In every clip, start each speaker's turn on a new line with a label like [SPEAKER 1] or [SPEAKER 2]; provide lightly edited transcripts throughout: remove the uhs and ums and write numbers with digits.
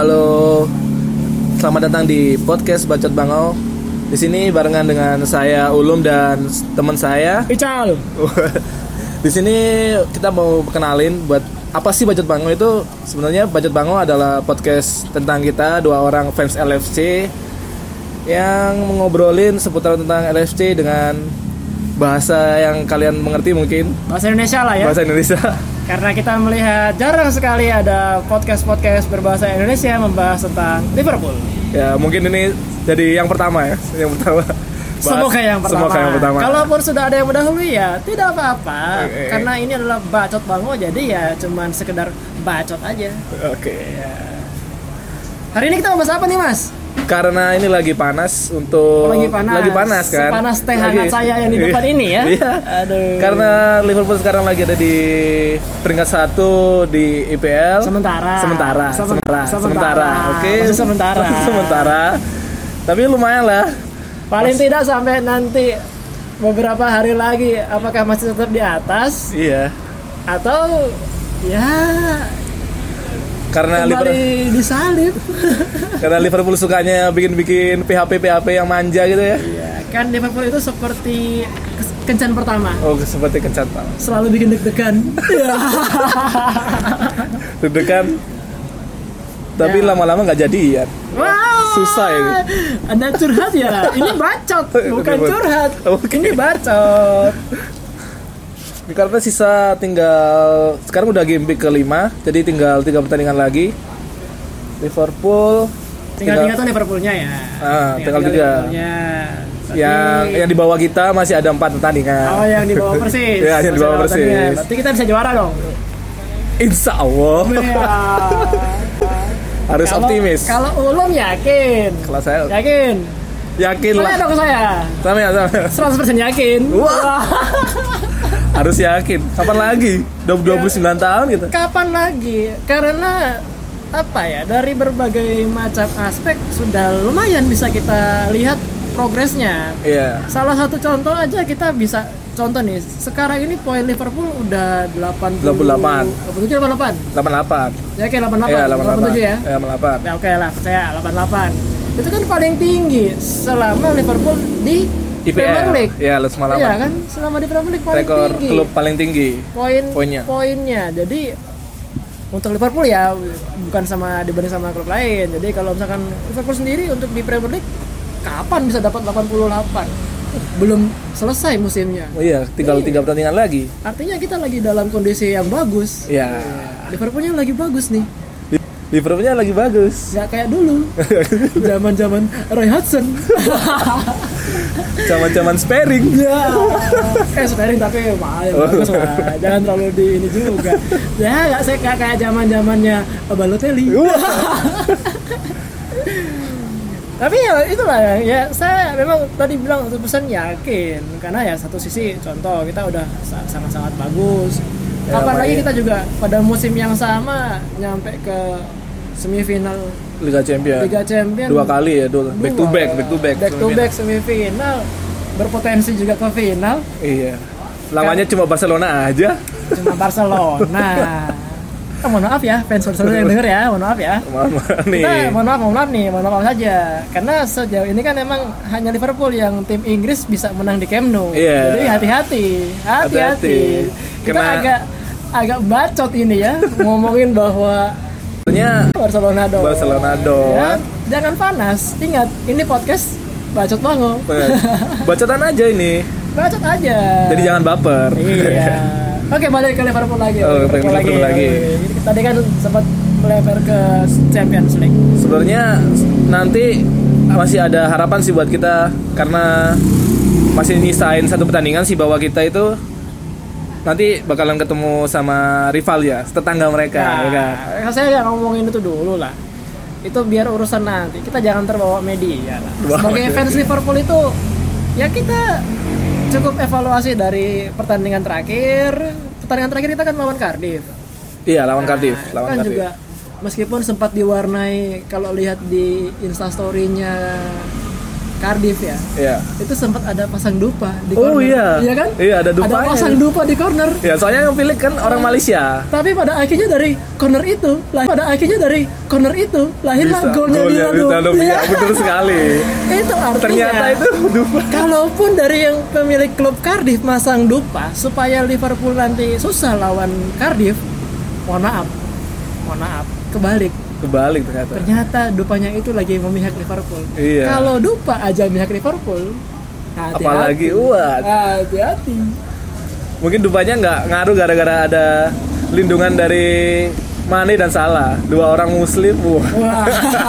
[SPEAKER 1] Halo, selamat datang di podcast Bacot Bangau. Di sini barengan dengan saya Ulum dan teman saya
[SPEAKER 2] Ical.
[SPEAKER 1] Di sini kita mau kenalin buat apa sih Bacot Bangau itu. Sebenarnya Bacot Bangau adalah podcast tentang kita dua orang fans LFC yang ngobrolin seputar tentang LFC dengan bahasa yang kalian mengerti mungkin.
[SPEAKER 2] Bahasa Indonesia lah ya.
[SPEAKER 1] Bahasa Indonesia.
[SPEAKER 2] Karena kita melihat jarang sekali ada podcast berbahasa Indonesia membahas tentang Liverpool.
[SPEAKER 1] Ya mungkin ini jadi yang pertama ya. Yang pertama.
[SPEAKER 2] Semoga yang pertama. Kalaupun sudah ada yang mendahului ya tidak apa-apa. Karena ini adalah Bacot Bangau, jadi ya cuman sekedar bacot aja.
[SPEAKER 1] Oke.
[SPEAKER 2] Ya. Hari ini kita mau bahas apa nih Mas?
[SPEAKER 1] Karena ini lagi panas untuk
[SPEAKER 2] lagi panas kan. Sepanas teh hangat saya yang di depan ini ya.
[SPEAKER 1] Iya.
[SPEAKER 2] Aduh.
[SPEAKER 1] Karena Liverpool sekarang lagi ada di peringkat 1 di IPL.
[SPEAKER 2] Sementara.
[SPEAKER 1] Oke.
[SPEAKER 2] Masih sementara.
[SPEAKER 1] Sementara. Tapi lumayan lah.
[SPEAKER 2] Paling tidak sampai nanti beberapa hari lagi apakah masih tetap di atas?
[SPEAKER 1] Iya.
[SPEAKER 2] Atau ya
[SPEAKER 1] karena
[SPEAKER 2] kembali disalib.
[SPEAKER 1] Karena Liverpool sukanya bikin PHP yang manja gitu ya.
[SPEAKER 2] Iya, kan Liverpool itu seperti kencan pertama.
[SPEAKER 1] Oh, seperti kencan pertama.
[SPEAKER 2] Selalu bikin deg-degan.
[SPEAKER 1] Deg-degan. Tapi lama-lama nggak jadi ya.
[SPEAKER 2] Wow,
[SPEAKER 1] susah ya.
[SPEAKER 2] Anda curhat ya? Ini bacot, bukan curhat.
[SPEAKER 1] Okay.
[SPEAKER 2] Ini bacot.
[SPEAKER 1] Karena sisa tinggal sekarang udah game week ke-5, jadi tinggal 3 pertandingan lagi. Liverpool
[SPEAKER 2] tinggal 3 tuh Liverpoolnya ya.
[SPEAKER 1] Tinggal 3. Yang di bawah kita masih ada 4 pertandingan.
[SPEAKER 2] Oh, yang di bawah Persis.
[SPEAKER 1] Ya, yang di bawah Persis.
[SPEAKER 2] Berarti kita bisa juara dong.
[SPEAKER 1] Insya Allah. Harus optimis.
[SPEAKER 2] Kalau Ulum yakin.
[SPEAKER 1] Kalau saya
[SPEAKER 2] yakin
[SPEAKER 1] lah.
[SPEAKER 2] Tanya dong ke saya.
[SPEAKER 1] Sama.
[SPEAKER 2] 100% yakin.
[SPEAKER 1] Wah. Harus yakin. Kapan lagi? 29 tahun gitu.
[SPEAKER 2] Kapan lagi? Karena apa ya? Dari berbagai macam aspek sudah lumayan bisa kita lihat progresnya.
[SPEAKER 1] Iya.
[SPEAKER 2] Salah satu contoh aja kita bisa contoh nih. Sekarang ini poin Liverpool udah 88. Ya oke 88.
[SPEAKER 1] Iya,
[SPEAKER 2] 87 ya.
[SPEAKER 1] Iya, 88.
[SPEAKER 2] Ya oke lah, saya 88. Itu kan paling tinggi selama Liverpool di Premier League.
[SPEAKER 1] Iya, semalam.
[SPEAKER 2] Iya kan, selama di Premier League paling
[SPEAKER 1] rekor
[SPEAKER 2] tinggi.
[SPEAKER 1] Klub paling tinggi.
[SPEAKER 2] Poinnya. Jadi untuk Liverpool ya bukan dibanding sama klub lain. Jadi kalau misalkan Liverpool sendiri untuk di Premier League kapan bisa dapat 88? Belum selesai musimnya.
[SPEAKER 1] Oh iya, tinggal 3 pertandingan lagi.
[SPEAKER 2] Artinya kita lagi dalam kondisi yang bagus.
[SPEAKER 1] Iya.
[SPEAKER 2] Liverpoolnya lagi bagus nih.
[SPEAKER 1] Liverpoolnya lagi bagus.
[SPEAKER 2] Gak kayak dulu. Zaman Roy Hodgson.
[SPEAKER 1] Zaman sparring.
[SPEAKER 2] Ya. Sparring tapi bagus lah. Jangan terlalu di ini juga. Ya saya kayak zamannya Balotelli. Tapi ya itulah ya saya memang tadi bilang 100% yakin karena ya satu sisi contoh kita udah sangat-sangat bagus. Kapan lagi kita juga pada musim yang sama nyampe ke semifinal
[SPEAKER 1] Liga Champion 2 kali ya, back to back
[SPEAKER 2] semifinal, berpotensi juga ke final.
[SPEAKER 1] Iya. Lawannya cuma Barcelona aja.
[SPEAKER 2] Cuma Barcelona. Mohon maaf ya fans Barcelona yang denger ya, mohon maaf ya. Mohon maaf saja. Karena sejauh ini kan emang hanya Liverpool yang tim Inggris bisa menang di Camp Nou.
[SPEAKER 1] Yeah.
[SPEAKER 2] Jadi hati-hati. Kita agak bacot ini ya ngomongin bahwa Barcelona doang. Ya, jangan panas. Ingat, ini podcast Bacot Bangau.
[SPEAKER 1] Bacotan aja ini.
[SPEAKER 2] Bacot aja.
[SPEAKER 1] Jadi jangan baper.
[SPEAKER 2] Iya. Oke, balik ke Liverpool lagi.
[SPEAKER 1] Liverpool lagi.
[SPEAKER 2] Tadi kan sempat melebar ke Champions League.
[SPEAKER 1] Sebenarnya nanti masih ada harapan sih buat kita karena masih nyisain 1 pertandingan sih bahwa kita itu nanti bakalan ketemu sama rival ya, tetangga mereka.
[SPEAKER 2] Nah, saya nggak ngomongin itu dulu lah. Itu biar urusan nanti. Kita jangan terbawa media lah. Sebagai fans Liverpool itu ya kita cukup evaluasi dari pertandingan terakhir. Pertandingan terakhir kita kan lawan Cardiff.
[SPEAKER 1] Iya, lawan Cardiff.
[SPEAKER 2] Kan juga meskipun sempat diwarnai kalau lihat di Instastory-nya Cardiff ya.
[SPEAKER 1] Iya.
[SPEAKER 2] Itu sempat ada pasang dupa di
[SPEAKER 1] Oh
[SPEAKER 2] corner.
[SPEAKER 1] iya.
[SPEAKER 2] kan?
[SPEAKER 1] Iya, ada dupanya.
[SPEAKER 2] Ada pasang dupa di corner.
[SPEAKER 1] Ya, soalnya yang pilih kan orang Malaysia.
[SPEAKER 2] Tapi pada akhirnya dari corner itu, lahirlah golnya Ronaldo.
[SPEAKER 1] Iya, betul sekali.
[SPEAKER 2] Itu artinya
[SPEAKER 1] Ternyata itu dupa.
[SPEAKER 2] kalaupun dari yang pemilik klub Cardiff masang dupa supaya Liverpool nanti susah lawan Cardiff, mohon maaf, kebalik. Ternyata dupanya itu lagi memihak Liverpool.
[SPEAKER 1] Iya.
[SPEAKER 2] Kalau dupa aja memihak Liverpool, hati-hati.
[SPEAKER 1] Apalagi
[SPEAKER 2] Hati-hati.
[SPEAKER 1] Mungkin dupanya nggak ngaruh gara-gara ada lindungan dari Mane dan Salah, dua orang Muslim.
[SPEAKER 2] Wah.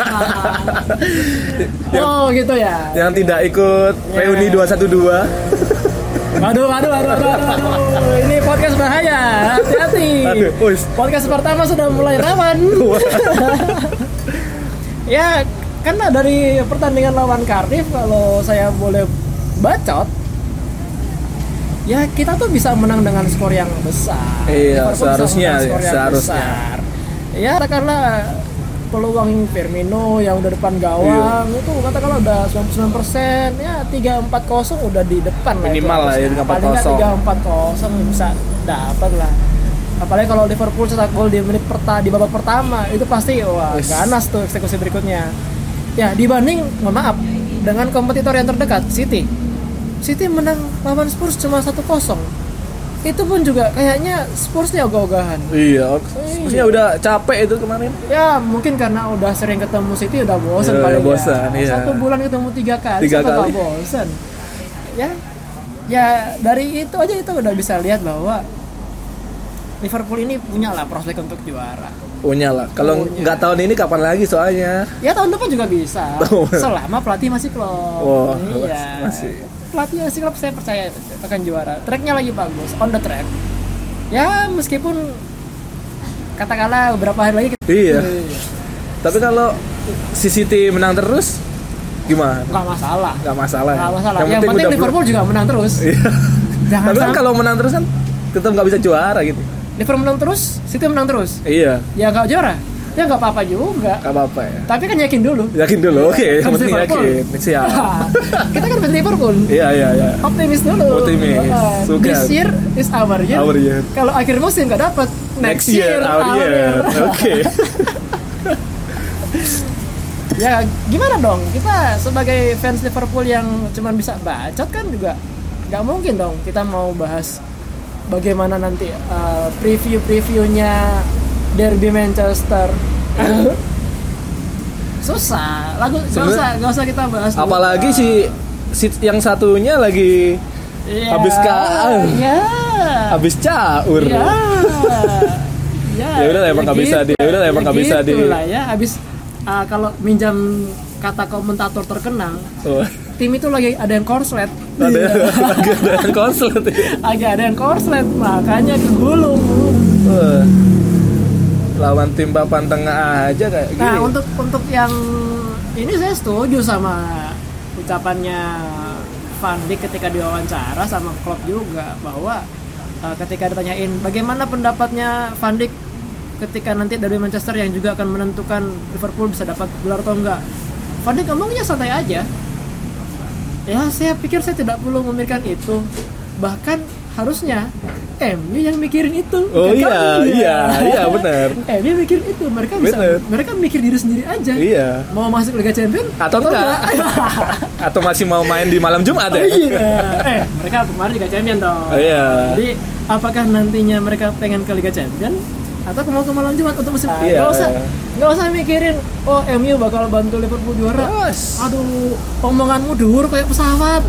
[SPEAKER 2] Oh gitu ya.
[SPEAKER 1] Yang tidak ikut reuni 212.
[SPEAKER 2] Waduh. Ini podcast bahaya. Hati-hati. Podcast pertama sudah mulai rawan. Ya, karena dari pertandingan lawan Cardiff, kalau saya boleh bacot, ya kita tuh bisa menang dengan skor yang besar.
[SPEAKER 1] Iya,
[SPEAKER 2] Liverpool
[SPEAKER 1] seharusnya.
[SPEAKER 2] besar. Ya, karena peluang Firmino yang udah depan gawang itu katakanlah udah 99%, ya 3-4-0 udah di depan
[SPEAKER 1] minimal lah ya,
[SPEAKER 2] 3-4-0 bisa dapat lah. Apalagi kalau Liverpool cetak gol di di babak pertama, itu pasti ganas tuh eksekusi berikutnya. Ya, dibanding maaf dengan kompetitor yang terdekat, City menang lawan Spurs cuma 1-0. Itu pun juga kayaknya Spursnya ogah-ogahan.
[SPEAKER 1] Iya, Spursnya udah capek itu kemarin.
[SPEAKER 2] Ya mungkin karena udah sering ketemu City udah bosan paling
[SPEAKER 1] bosan,
[SPEAKER 2] ya. 1 bulan ketemu 3 kali, siapa bosan. Ya dari itu aja itu udah bisa lihat bahwa Liverpool ini punya lah prospek untuk juara.
[SPEAKER 1] Punya lah. Kalau nggak tahun ini kapan lagi soalnya?
[SPEAKER 2] Ya tahun depan juga bisa. Selama pelatih masih Klopp.
[SPEAKER 1] Oh,
[SPEAKER 2] iya.
[SPEAKER 1] Masih.
[SPEAKER 2] Pelatih masih Klopp, saya percaya itu akan juara. Tracknya lagi bagus, on the track. Ya meskipun katakanlah beberapa hari lagi.
[SPEAKER 1] Iya. Tapi kalau si City menang terus gimana?
[SPEAKER 2] Nggak masalah. Yang penting Liverpool juga menang terus.
[SPEAKER 1] Iya. Tapi kan kalau menang terus kan tetap nggak bisa juara gitu.
[SPEAKER 2] Liverpool menang terus, City menang terus.
[SPEAKER 1] Iya.
[SPEAKER 2] Ya nggak juara. Ya nggak apa-apa juga.
[SPEAKER 1] Nggak apa-apa ya.
[SPEAKER 2] Tapi kan yakin dulu.
[SPEAKER 1] Oke. Yang penting yakin. Siap.
[SPEAKER 2] Kita kan fans Liverpool.
[SPEAKER 1] Iya.
[SPEAKER 2] Optimis dulu. This year is our year. Kalau akhir musim nggak dapat, next year our year.
[SPEAKER 1] Oke.
[SPEAKER 2] Ya gimana dong? Kita sebagai fans Liverpool yang cuma bisa bacot kan juga nggak mungkin dong kita mau bahas bagaimana nanti previewnya Derby Manchester. Susah. Gak usah kita bahas.
[SPEAKER 1] Apalagi si yang satunya lagi habis caur. Ya udah emang nggak bisa di.
[SPEAKER 2] Ya habis kalau minjam kata komentator terkenal. Tim itu lagi ada yang korslet. Ada yang korslet, makanya kegulung.
[SPEAKER 1] Lawan tim papan tengah aja kayak gini.
[SPEAKER 2] Nah, untuk yang ini saya setuju sama ucapannya Van Dijk ketika diwawancara sama Klopp juga bahwa ketika ditanyain bagaimana pendapatnya Van Dijk ketika nanti dari Manchester yang juga akan menentukan Liverpool bisa dapat gelar atau enggak. Van Dijk ngomongnya santai aja. Ya, saya pikir saya tidak perlu memikirkan itu. Bahkan harusnya MU yang mikirin itu.
[SPEAKER 1] Oh iya benar.
[SPEAKER 2] MU mikirin itu, mereka mikir diri sendiri aja.
[SPEAKER 1] Iya.
[SPEAKER 2] Mau masuk Liga Champions
[SPEAKER 1] atau enggak? Atau masih mau main di malam Jumat ya?
[SPEAKER 2] Iya. Mereka kemarin Liga Champions dong.
[SPEAKER 1] Oh, iya.
[SPEAKER 2] Jadi apakah nantinya mereka pengen ke Liga Champions atau mau ke malam Jumat untuk musim? Nggak usah mikirin MU bakal bantu Liverpool juara. Aduh, omonganmu dhuwur kayak pesawat.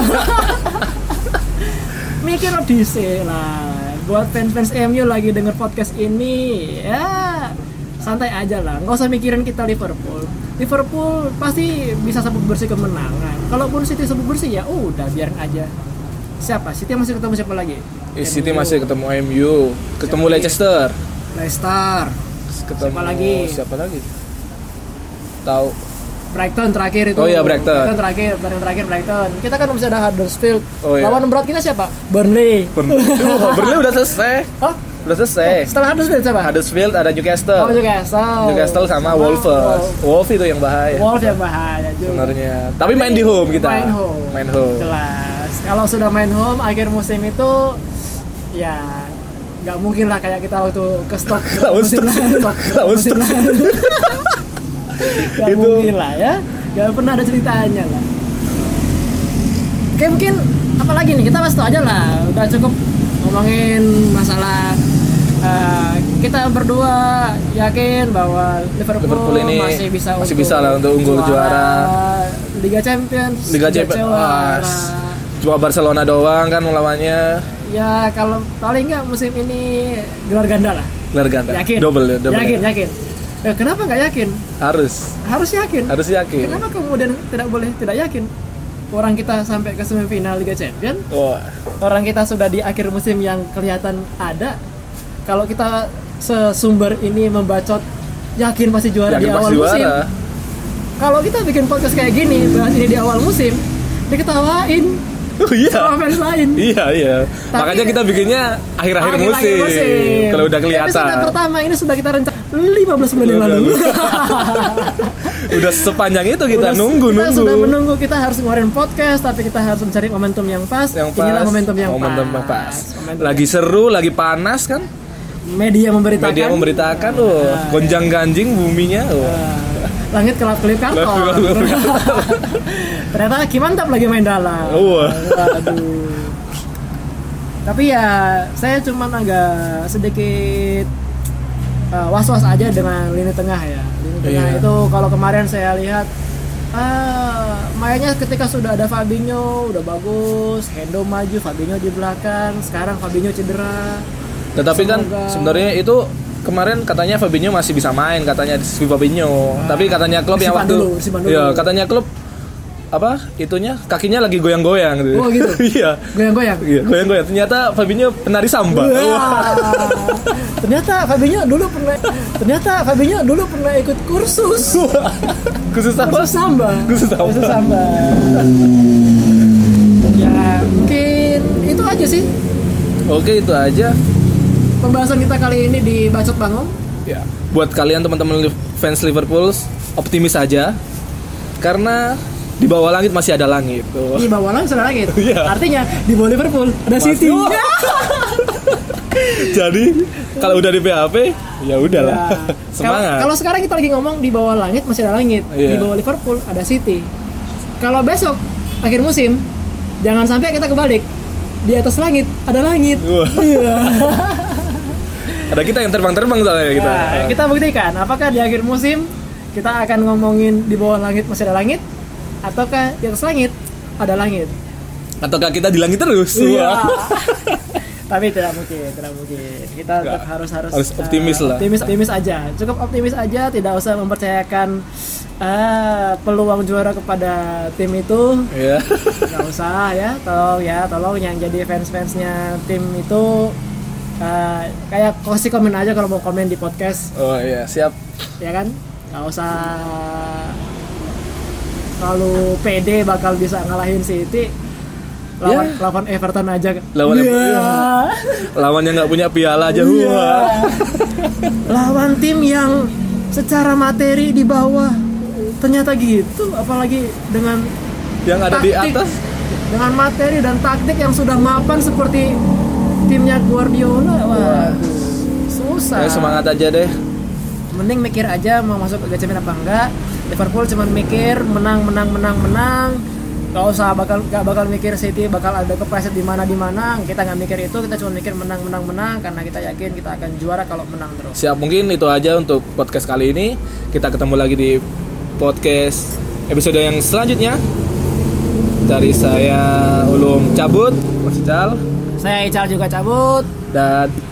[SPEAKER 2] Mikir DC lah. Buat fans MU lagi denger podcast ini, ya santai aja lah. Nggak usah mikirin kita Liverpool pasti bisa sabuk bersih kemenangan. Kalaupun City sabuk bersih ya udah biarin aja. Siapa? City masih ketemu siapa lagi?
[SPEAKER 1] City masih ketemu MU, ketemu Leicester.
[SPEAKER 2] Ketemu
[SPEAKER 1] siapa lagi? Tahu.
[SPEAKER 2] Brighton terakhir itu.
[SPEAKER 1] Oh iya, Brighton
[SPEAKER 2] terakhir Brighton. Kita kan masih ada Huddersfield.
[SPEAKER 1] Oh, iya.
[SPEAKER 2] Lawan berat kita siapa? Burnley.
[SPEAKER 1] Burnley udah selesai.
[SPEAKER 2] Hah?
[SPEAKER 1] Udah selesai.
[SPEAKER 2] Setelah Huddersfield siapa?
[SPEAKER 1] Huddersfield ada Newcastle.
[SPEAKER 2] Oh,
[SPEAKER 1] Newcastle sama Wolves. Wolves itu yang bahaya.
[SPEAKER 2] Wolves yang bahaya juga.
[SPEAKER 1] Sebenarnya. Tapi main di home kita.
[SPEAKER 2] Main home. Jelas. Kalau sudah main home akhir musim itu ya nggak mungkin lah kayak kita waktu ke stok musim lalu. Gak mungkin lah ya. Gak pernah ada ceritanya lah. Oke, mungkin apalagi nih, kita bahas itu aja lah. Udah cukup ngomongin masalah kita berdua yakin bahwa Liverpool ini masih bisa
[SPEAKER 1] lah untuk unggul juara
[SPEAKER 2] Liga Champions.
[SPEAKER 1] Cuma Barcelona doang kan melawannya.
[SPEAKER 2] Ya kalau paling nggak musim ini gelar ganda lah.
[SPEAKER 1] Gelar ganda.
[SPEAKER 2] Yakin.
[SPEAKER 1] Double.
[SPEAKER 2] Yakin. Kenapa nggak yakin? Harus yakin. Kenapa kemudian tidak yakin? Orang kita sampai ke semifinal Liga Champions. Orang kita sudah di akhir musim yang kelihatan ada. Kalau kita sesumber ini membacot yakin pasti juara di awal musim. Kalau kita bikin podcast kayak gini, bahas ini di awal musim, diketawain. Sama fans lain. Iya. Makanya kita bikinnya akhir-akhir musim.
[SPEAKER 1] Kalau udah kelihatan.
[SPEAKER 2] Episode pertama ini sudah kita rencana 15 bulan yang lalu.
[SPEAKER 1] Udah sepanjang itu kita nunggu.
[SPEAKER 2] Kita sudah menunggu, kita harus ngeluarin podcast, tapi kita harus mencari momentum yang pas. Inilah momentum yang pas.
[SPEAKER 1] Lagi seru, lagi panas kan?
[SPEAKER 2] Media memberitakan
[SPEAKER 1] gonjang-ganjing buminya.
[SPEAKER 2] Langit kelap-kelip karton. Ternyata Ki Mantap lagi main dalam. Waduh. Tapi ya saya cuman agak sedikit was-was aja dengan lini tengah ya. Lini tengah itu kalau kemarin saya lihat mainnya ketika sudah ada Fabinho udah bagus, Hendo maju, Fabinho di belakang. Sekarang Fabinho cedera.
[SPEAKER 1] Tetapi kan sebenarnya itu kemarin katanya Fabinho masih bisa main, katanya si Fabinho. Tapi katanya klub yang waktu ya katanya klub itunya kakinya lagi goyang-goyang gitu.
[SPEAKER 2] Oh gitu.
[SPEAKER 1] Iya. Goyang-goyang. Ternyata Fabinho penari samba.
[SPEAKER 2] Ternyata Fabinho dulu pernah ikut kursus.
[SPEAKER 1] Kursus
[SPEAKER 2] samba. Ya, mungkin itu aja sih.
[SPEAKER 1] Oke, itu aja.
[SPEAKER 2] Pembahasan kita kali ini di Bacot Bangun.
[SPEAKER 1] Ya. Buat kalian teman-teman fans Liverpool, optimis aja. Karena di bawah langit masih ada langit.
[SPEAKER 2] Di bawah langit ada langit. Artinya di bawah Liverpool ada City.
[SPEAKER 1] Jadi kalau udah di PHP ya udahlah. Semangat.
[SPEAKER 2] Kalau sekarang kita lagi ngomong di bawah langit masih ada langit. Di bawah Liverpool ada City. Kalau besok akhir musim jangan sampai kita kebalik. Di atas langit ada langit.
[SPEAKER 1] Ada kita yang terbang-terbang soalnya kita.
[SPEAKER 2] Kita buktikan apakah di akhir musim kita akan ngomongin di bawah langit masih ada langit, ataukah di atas langit ada langit,
[SPEAKER 1] ataukah kita di langit terus.
[SPEAKER 2] Tapi tidak mungkin. Kita tetap harus
[SPEAKER 1] optimis lah.
[SPEAKER 2] Optimis aja. Cukup optimis aja, tidak usah mempercayakan peluang juara kepada tim itu. Iya. Enggak usah ya. Tolong yang jadi fans-fansnya tim itu kayak kasih komen aja kalau mau komen di podcast.
[SPEAKER 1] Oh iya, siap.
[SPEAKER 2] Ya kan? Enggak usah terlalu pede bakal bisa ngalahin City. Lawan Everton aja.
[SPEAKER 1] Lawan yang nggak punya piala aja.
[SPEAKER 2] Lawan tim yang secara materi di bawah ternyata gitu, apalagi dengan
[SPEAKER 1] yang ada taktik, di atas
[SPEAKER 2] dengan materi dan taktik yang sudah mapan seperti timnya Guardiola. Susah.
[SPEAKER 1] Semangat aja deh.
[SPEAKER 2] Mending mikir aja mau masuk Liga Champions apa enggak. Liverpool cuma mikir menang. Gak usah gak bakal mikir City bakal ada kepleset di mana. Kita nggak mikir itu, kita cuma mikir menang karena kita yakin kita akan juara kalau menang terus.
[SPEAKER 1] Siap, mungkin itu aja untuk podcast kali ini. Kita ketemu lagi di podcast episode yang selanjutnya. Dari saya Ulum cabut, Mas Ical.
[SPEAKER 2] Saya Ical juga cabut.
[SPEAKER 1] Dan